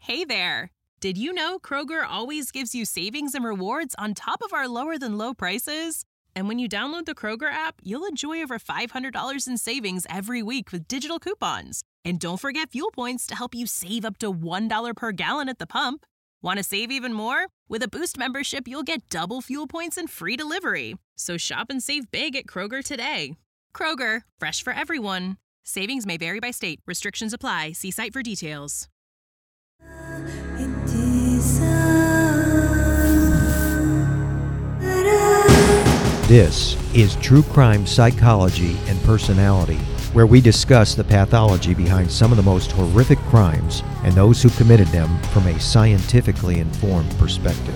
Hey there! Did you know Kroger always gives you savings and rewards on top of our lower-than-low prices? And when you download the Kroger app, you'll enjoy over $500 in savings every week with digital coupons. And don't forget fuel points to help you save up to $1 per gallon at the pump. Want to save even more? With a Boost membership, you'll get double fuel points and free delivery. So shop and save big at Kroger today. Kroger, fresh for everyone. Savings may vary by state. Restrictions apply. See site for details. This is True Crime Psychology and Personality, where we discuss the pathology behind some of the most horrific crimes and those who committed them from a scientifically informed perspective.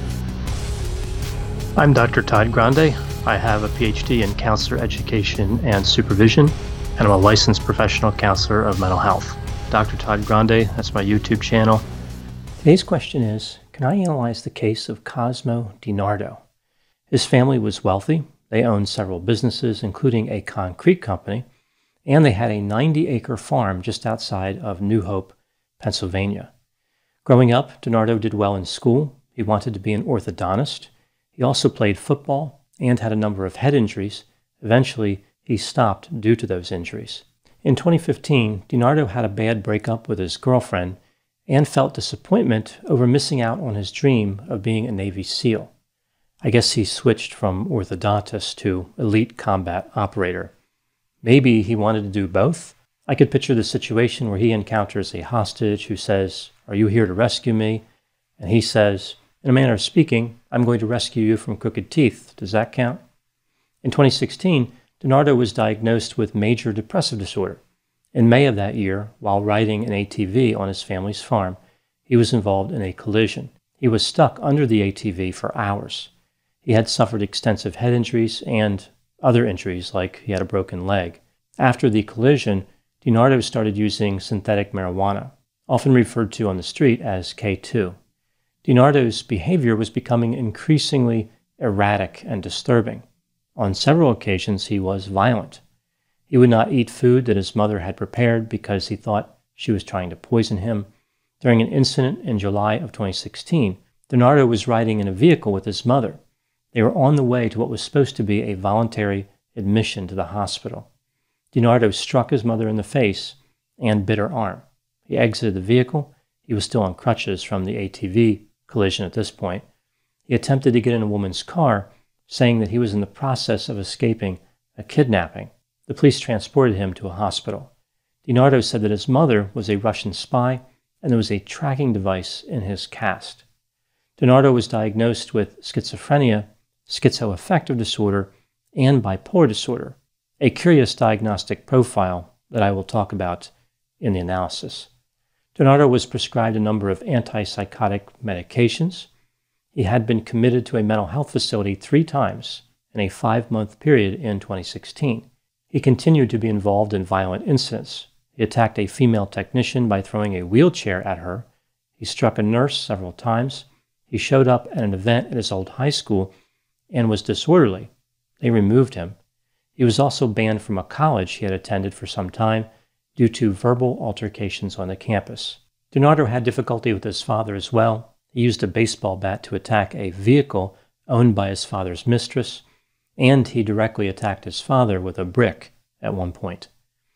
I'm Dr. Todd Grande. I have a PhD in counselor education and supervision, and I'm a licensed professional counselor of mental health. Dr. Todd Grande, that's my YouTube channel. Today's question is, can I analyze the case of Cosmo DiNardo? His family was wealthy. They owned several businesses, including a concrete company, and they had a 90-acre farm just outside of New Hope, Pennsylvania. Growing up, DiNardo did well in school. He wanted to be an orthodontist. He also played football and had a number of head injuries. Eventually, he stopped due to those injuries. In 2015, DiNardo had a bad breakup with his girlfriend and felt disappointment over missing out on his dream of being a Navy SEAL. I guess he switched from orthodontist to elite combat operator. Maybe he wanted to do both. I could picture the situation where he encounters a hostage who says, "Are you here to rescue me?" And he says, in a manner of speaking, "I'm going to rescue you from crooked teeth." Does that count? In 2016, DiNardo was diagnosed with major depressive disorder. In May of that year, while riding an ATV on his family's farm, he was involved in a collision. He was stuck under the ATV for hours. He had suffered extensive head injuries and other injuries, like he had a broken leg. After the collision, DiNardo started using synthetic marijuana, often referred to on the street as K2. DiNardo's behavior was becoming increasingly erratic and disturbing. On several occasions, he was violent. He would not eat food that his mother had prepared because he thought she was trying to poison him. During an incident in July of 2016, DiNardo was riding in a vehicle with his mother. They were on the way to what was supposed to be a voluntary admission to the hospital. DiNardo struck his mother in the face and bit her arm. He exited the vehicle. He was still on crutches from the ATV collision at this point. He attempted to get in a woman's car, saying that he was in the process of escaping a kidnapping. The police transported him to a hospital. DiNardo said that his mother was a Russian spy and there was a tracking device in his cast. DiNardo was diagnosed with schizophrenia, schizoaffective disorder, and bipolar disorder, a curious diagnostic profile that I will talk about in the analysis. DiNardo was prescribed a number of antipsychotic medications. He had been committed to a mental health facility 3 times in a 5-month period in 2016. He continued to be involved in violent incidents. He attacked a female technician by throwing a wheelchair at her. He struck a nurse several times. He showed up at an event at his old high school and was disorderly. They removed him. He was also banned from a college he had attended for some time due to verbal altercations on the campus. DiNardo had difficulty with his father as well. He used a baseball bat to attack a vehicle owned by his father's mistress, and he directly attacked his father with a brick at one point.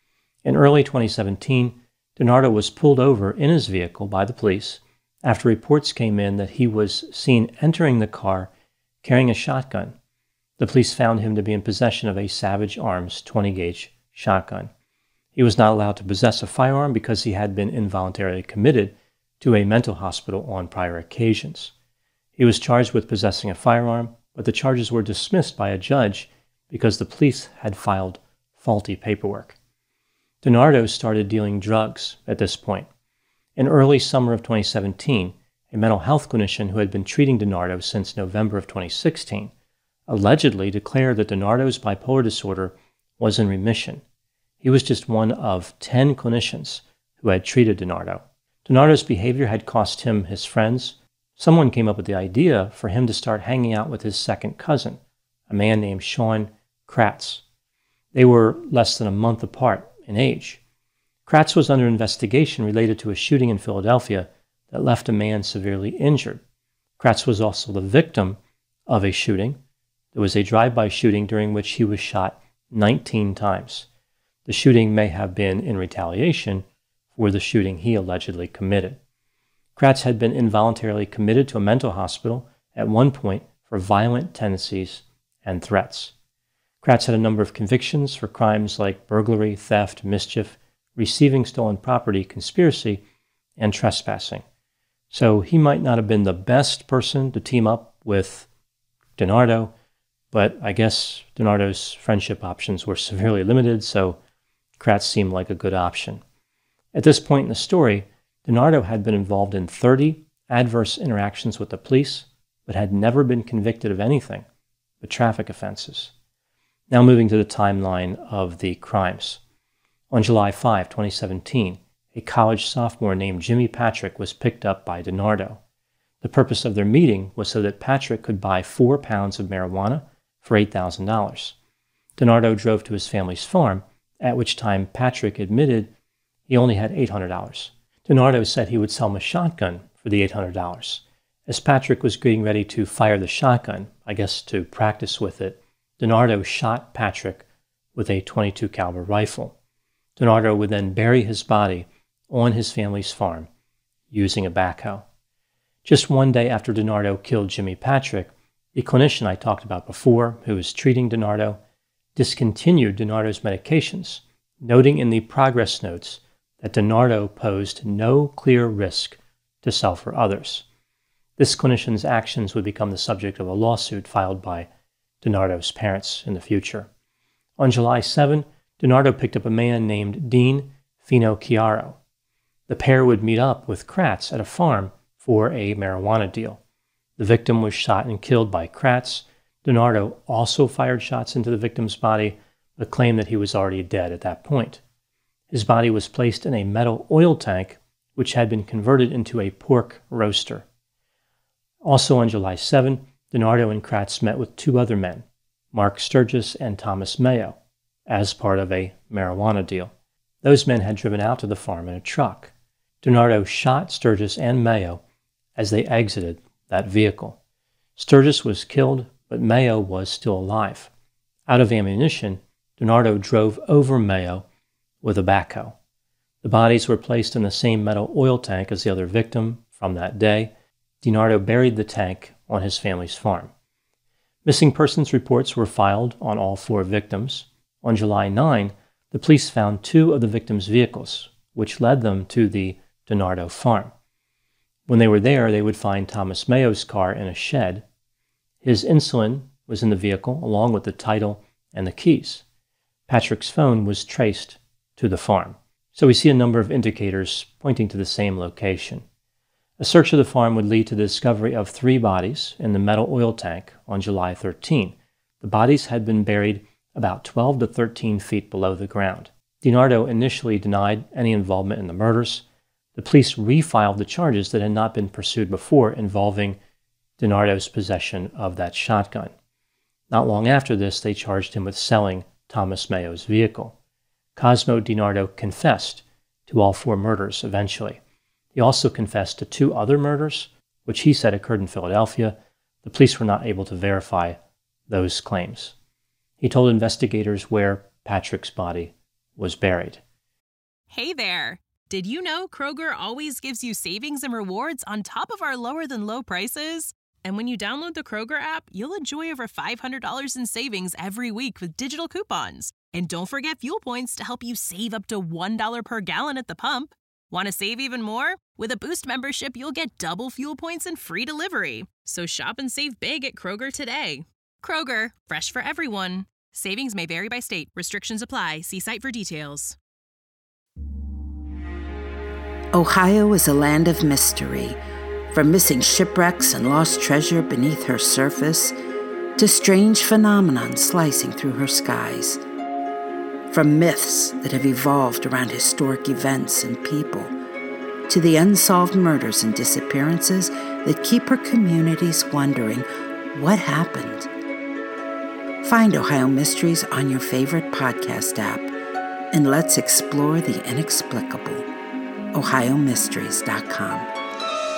In early 2017, DiNardo was pulled over in his vehicle by the police after reports came in that he was seen entering the car carrying a shotgun. The police found him to be in possession of a Savage Arms 20-gauge shotgun. He was not allowed to possess a firearm because he had been involuntarily committed to a mental hospital on prior occasions. He was charged with possessing a firearm, but the charges were dismissed by a judge because the police had filed faulty paperwork. DiNardo started dealing drugs at this point. In early summer of 2017, a mental health clinician who had been treating DiNardo since November of 2016 allegedly declared that DiNardo's bipolar disorder was in remission. He was just one of 10 clinicians who had treated DiNardo. DiNardo's behavior had cost him his friends. Someone came up with the idea for him to start hanging out with his second cousin, a man named Sean Kratz. They were less than a month apart in age. Kratz was under investigation related to a shooting in Philadelphia that left a man severely injured. Kratz was also the victim of a shooting. There was a drive-by shooting during which he was shot 19 times. The shooting may have been in retaliation for the shooting he allegedly committed. Kratz had been involuntarily committed to a mental hospital at one point for violent tendencies and threats. Kratz had a number of convictions for crimes like burglary, theft, mischief, receiving stolen property, conspiracy, and trespassing. So he might not have been the best person to team up with DiNardo, but I guess DiNardo's friendship options were severely limited, so Kratz seemed like a good option. At this point in the story, DiNardo had been involved in 30 adverse interactions with the police, but had never been convicted of anything but traffic offenses. Now moving to the timeline of the crimes. On July 5, 2017, a college sophomore named Jimmy Patrick was picked up by DiNardo. The purpose of their meeting was so that Patrick could buy 4 pounds of marijuana for $8,000. DiNardo drove to his family's farm, at which time Patrick admitted he only had $800. DiNardo said he would sell him a shotgun for the $800. As Patrick was getting ready to fire the shotgun, I guess to practice with it, DiNardo shot Patrick with a .22 caliber rifle. DiNardo would then bury his body on his family's farm using a backhoe. Just one day after DiNardo killed Jimmy Patrick, the clinician I talked about before, who was treating DiNardo, discontinued DiNardo's medications, noting in the progress notes that DiNardo posed no clear risk to self or others. This clinician's actions would become the subject of a lawsuit filed by DiNardo's parents in the future. On July 7, DiNardo picked up a man named Dean Finocchiaro. The pair would meet up with Kratz at a farm for a marijuana deal. The victim was shot and killed by Kratz. DiNardo also fired shots into the victim's body, but claimed that he was already dead at that point. His body was placed in a metal oil tank, which had been converted into a pork roaster. Also on July 7, DiNardo and Kratz met with 2 other men, Mark Sturgis and Thomas Mayo, as part of a marijuana deal. Those men had driven out to the farm in a truck. DiNardo shot Sturgis and Mayo as they exited that vehicle. Sturgis was killed, but Mayo was still alive. Out of ammunition, DiNardo drove over Mayo with a backhoe. The bodies were placed in the same metal oil tank as the other victim from that day. DiNardo buried the tank on his family's farm. Missing persons reports were filed on all 4 victims. On July 9, the police found 2 of the victims' vehicles, which led them to the DiNardo farm. When they were there, they would find Thomas Mayo's car in a shed. His insulin was in the vehicle, along with the title and the keys. Patrick's phone was traced to the farm. So we see a number of indicators pointing to the same location. A search of the farm would lead to the discovery of 3 bodies in the metal oil tank on July 13. The bodies had been buried about 12 to 13 feet below the ground. DiNardo initially denied any involvement in the murders. The police refiled the charges that had not been pursued before involving DiNardo's possession of that shotgun. Not long after this, they charged him with selling Thomas Mayo's vehicle. Cosmo DiNardo confessed to all 4 murders eventually. He also confessed to 2 other murders, which he said occurred in Philadelphia. The police were not able to verify those claims. He told investigators where Patrick's body was buried. Hey there! Did you know Kroger always gives you savings and rewards on top of our lower-than-low prices? And when you download the Kroger app, you'll enjoy over $500 in savings every week with digital coupons. And don't forget fuel points to help you save up to $1 per gallon at the pump. Want to save even more? With a Boost membership, you'll get double fuel points and free delivery. So shop and save big at Kroger today. Kroger, fresh for everyone. Savings may vary by state. Restrictions apply. See site for details. Ohio is a land of mystery. From missing shipwrecks and lost treasure beneath her surface to strange phenomenon slicing through her skies. From myths that have evolved around historic events and people to the unsolved murders and disappearances that keep her communities wondering what happened. Find Ohio Mysteries on your favorite podcast app and let's explore the inexplicable. OhioMysteries.com.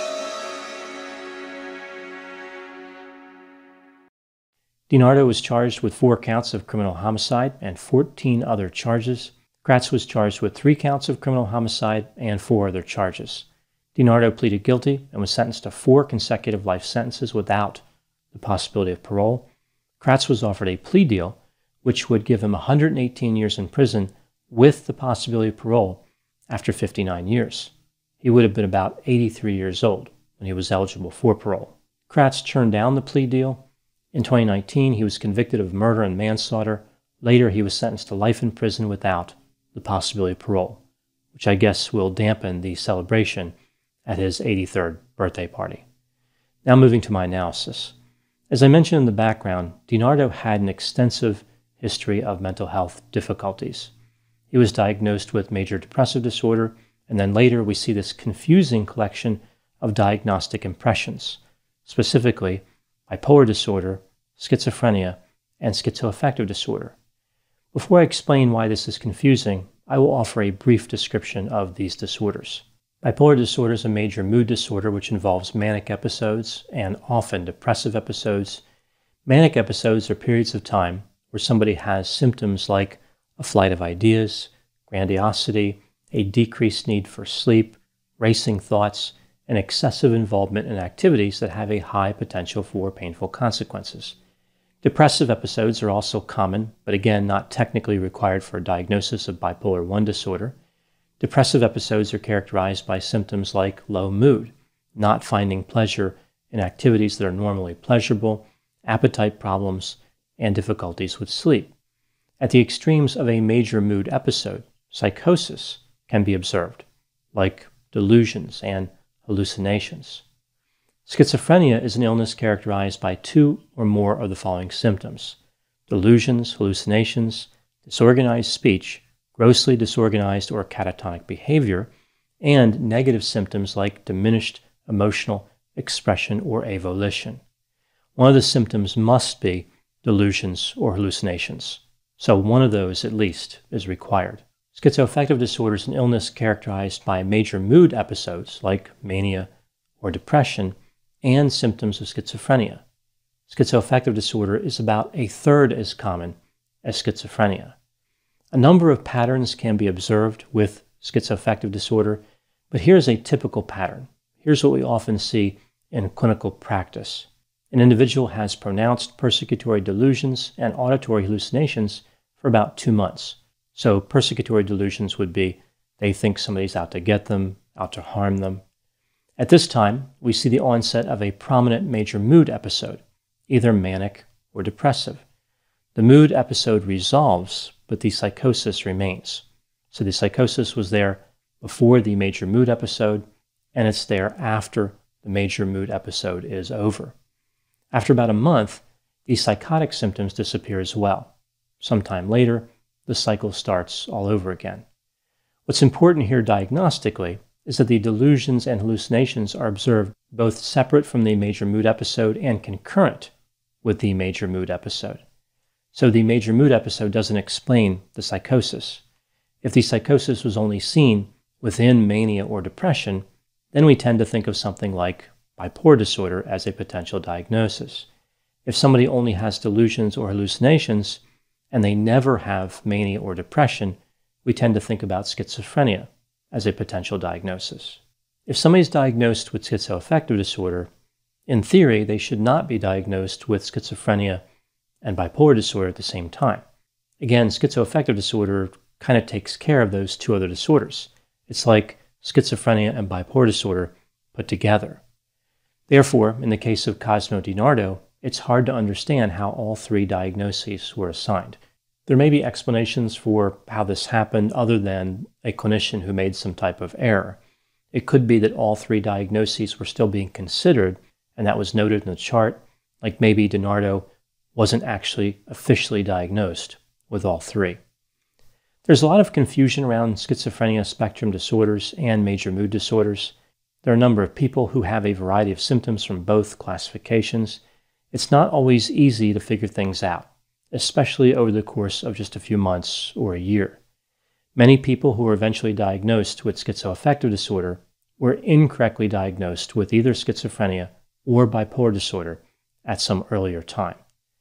DiNardo was charged with 4 counts of criminal homicide and 14 other charges. Kratz was charged with 3 counts of criminal homicide and 4 other charges. DiNardo pleaded guilty and was sentenced to 4 consecutive life sentences without the possibility of parole. Kratz was offered a plea deal, which would give him 118 years in prison with the possibility of parole after 59 years. He would have been about 83 years old when he was eligible for parole. Kratz turned down the plea deal. In 2019, he was convicted of murder and manslaughter. Later, he was sentenced to life in prison without the possibility of parole, which I guess will dampen the celebration at his 83rd birthday party. Now moving to my analysis. As I mentioned in the background, DiNardo had an extensive history of mental health difficulties. He was diagnosed with major depressive disorder, and then later we see this confusing collection of diagnostic impressions, specifically bipolar disorder, schizophrenia, and schizoaffective disorder. Before I explain why this is confusing, I will offer a brief description of these disorders. Bipolar disorder is a major mood disorder which involves manic episodes and often depressive episodes. Manic episodes are periods of time where somebody has symptoms like a flight of ideas, grandiosity, a decreased need for sleep, racing thoughts, and excessive involvement in activities that have a high potential for painful consequences. Depressive episodes are also common, but again not technically required for a diagnosis of bipolar I disorder. Depressive episodes are characterized by symptoms like low mood, not finding pleasure in activities that are normally pleasurable, appetite problems, and difficulties with sleep. At the extremes of a major mood episode, psychosis can be observed, like delusions and hallucinations. Schizophrenia is an illness characterized by 2 or more of the following symptoms: delusions, hallucinations, disorganized speech, grossly disorganized or catatonic behavior, and negative symptoms like diminished emotional expression or avolition. One of the symptoms must be delusions or hallucinations, so one of those at least is required. Schizoaffective disorder is an illness characterized by major mood episodes like mania or depression and symptoms of schizophrenia. Schizoaffective disorder is about 1/3 as common as schizophrenia. A number of patterns can be observed with schizoaffective disorder, but here's a typical pattern. Here's what we often see in clinical practice. An individual has pronounced persecutory delusions and auditory hallucinations for about 2 months. So persecutory delusions would be they think somebody's out to get them, out to harm them. At this time, we see the onset of a prominent major mood episode, either manic or depressive. The mood episode resolves, but the psychosis remains. So the psychosis was there before the major mood episode, and it's there after the major mood episode is over. After about a month, the psychotic symptoms disappear as well. Sometime later, the cycle starts all over again. What's important here diagnostically is that the delusions and hallucinations are observed both separate from the major mood episode and concurrent with the major mood episode. So the major mood episode doesn't explain the psychosis. If the psychosis was only seen within mania or depression, then we tend to think of something like bipolar disorder as a potential diagnosis. If somebody only has delusions or hallucinations and they never have mania or depression, we tend to think about schizophrenia as a potential diagnosis. If somebody's diagnosed with schizoaffective disorder, in theory, they should not be diagnosed with schizophrenia and bipolar disorder at the same time. Again, schizoaffective disorder kind of takes care of those 2 other disorders. It's like schizophrenia and bipolar disorder put together. Therefore, in the case of Cosmo DiNardo, it's hard to understand how all 3 diagnoses were assigned. There may be explanations for how this happened other than a clinician who made some type of error. It could be that all 3 diagnoses were still being considered, and that was noted in the chart, like maybe DiNardo wasn't actually officially diagnosed with all 3. There's a lot of confusion around schizophrenia spectrum disorders and major mood disorders. There are a number of people who have a variety of symptoms from both classifications. It's not always easy to figure things out, especially over the course of just a few months or a year. Many people who were eventually diagnosed with schizoaffective disorder were incorrectly diagnosed with either schizophrenia or bipolar disorder at some earlier time.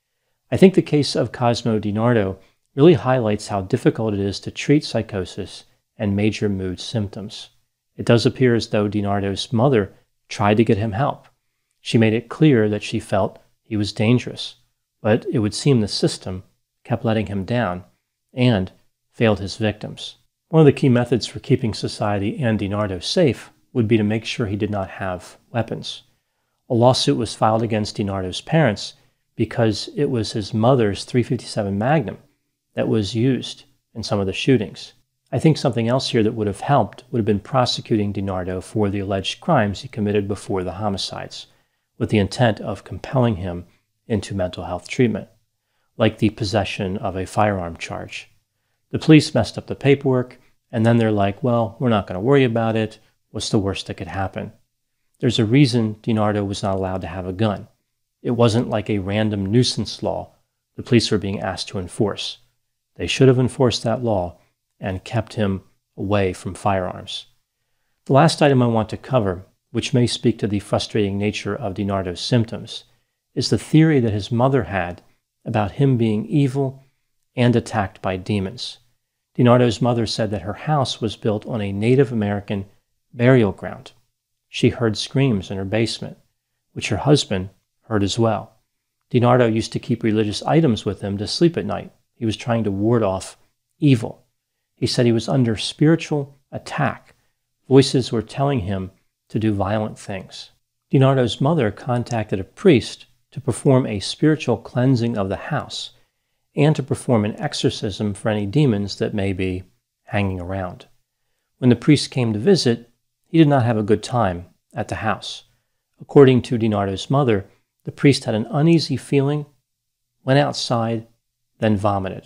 I think the case of Cosmo DiNardo really highlights how difficult it is to treat psychosis and major mood symptoms. It does appear as though DiNardo's mother tried to get him help. She made it clear that she felt he was dangerous, but it would seem the system kept letting him down and failed his victims. One of the key methods for keeping society and DiNardo safe would be to make sure he did not have weapons. A lawsuit was filed against DiNardo's parents because it was his mother's .357 Magnum that was used in some of the shootings. I think something else here that would have helped would have been prosecuting DiNardo for the alleged crimes he committed before the homicides, with the intent of compelling him into mental health treatment, like the possession of a firearm charge. The police messed up the paperwork, and then they're like, well, we're not going to worry about it. What's the worst that could happen? There's a reason DiNardo was not allowed to have a gun. It wasn't like a random nuisance law the police were being asked to enforce. They should have enforced that law and kept him away from firearms. The last item I want to cover, which may speak to the frustrating nature of DiNardo's symptoms, is the theory that his mother had about him being evil and attacked by demons. DiNardo's mother said that her house was built on a Native American burial ground. She heard screams in her basement, which her husband heard as well. DiNardo used to keep religious items with him to sleep at night. He was trying to ward off evil. He said he was under spiritual attack. Voices were telling him to do violent things. DiNardo's mother contacted a priest to perform a spiritual cleansing of the house and to perform an exorcism for any demons that may be hanging around. When the priest came to visit, he did not have a good time at the house. According to DiNardo's mother, the priest had an uneasy feeling, went outside, then vomited.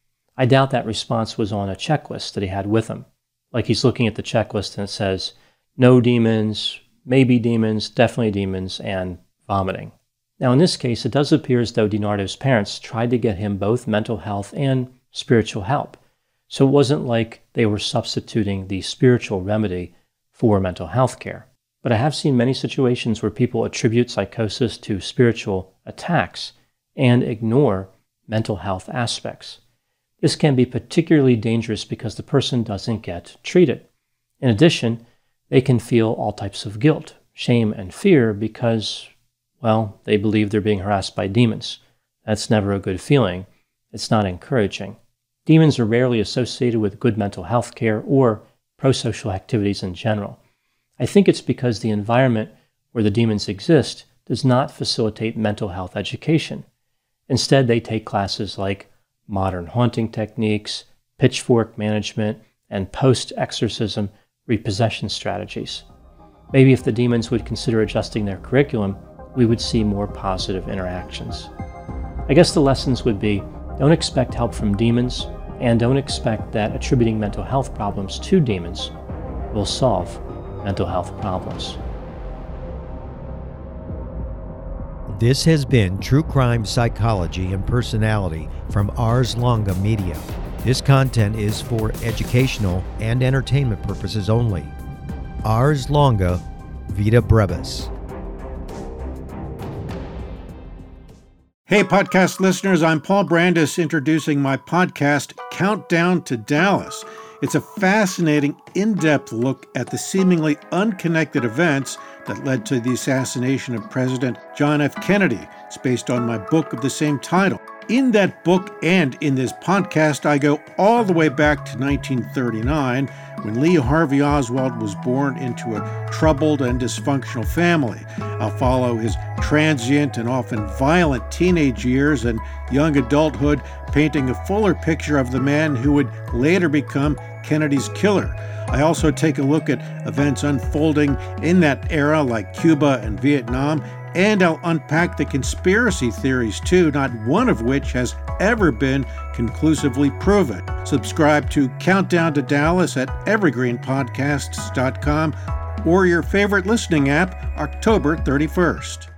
I doubt that response was on a checklist that he had with him. Like he's looking at the checklist and it says, no demons, maybe demons, definitely demons, and vomiting. Now in this case, it does appear as though DiNardo's parents tried to get him both mental health and spiritual help. So it wasn't like they were substituting the spiritual remedy for mental health care. But I have seen many situations where people attribute psychosis to spiritual attacks and ignore mental health aspects. This can be particularly dangerous because the person doesn't get treated. In addition, they can feel all types of guilt, shame, and fear because, well, they believe they're being harassed by demons. That's never a good feeling. It's not encouraging. Demons are rarely associated with good mental health care or pro-social activities in general. I think it's because the environment where the demons exist does not facilitate mental health education. Instead, they take classes like modern haunting techniques, pitchfork management, and post-exorcism repossession strategies. Maybe if the demons would consider adjusting their curriculum, we would see more positive interactions. I guess the lessons would be, don't expect help from demons, and don't expect that attributing mental health problems to demons will solve mental health problems. This has been True Crime Psychology and Personality from Ars Longa Media. This content is for educational and entertainment purposes only. Ars Longa, Vita Brevis. Hey, podcast listeners, I'm Paul Brandis introducing my podcast, Countdown to Dallas. It's a fascinating, in-depth look at the seemingly unconnected events that led to the assassination of President John F. Kennedy. It's based on my book of the same title. In that book and in this podcast, I go all the way back to 1939, when Lee Harvey Oswald was born into a troubled and dysfunctional family. I'll follow his transient and often violent teenage years and young adulthood, painting a fuller picture of the man who would later become Kennedy's killer. I also take a look at events unfolding in that era like Cuba and Vietnam, and I'll unpack the conspiracy theories too, not one of which has ever been conclusively proven. Subscribe to Countdown to Dallas at evergreenpodcasts.com or your favorite listening app, October 31st.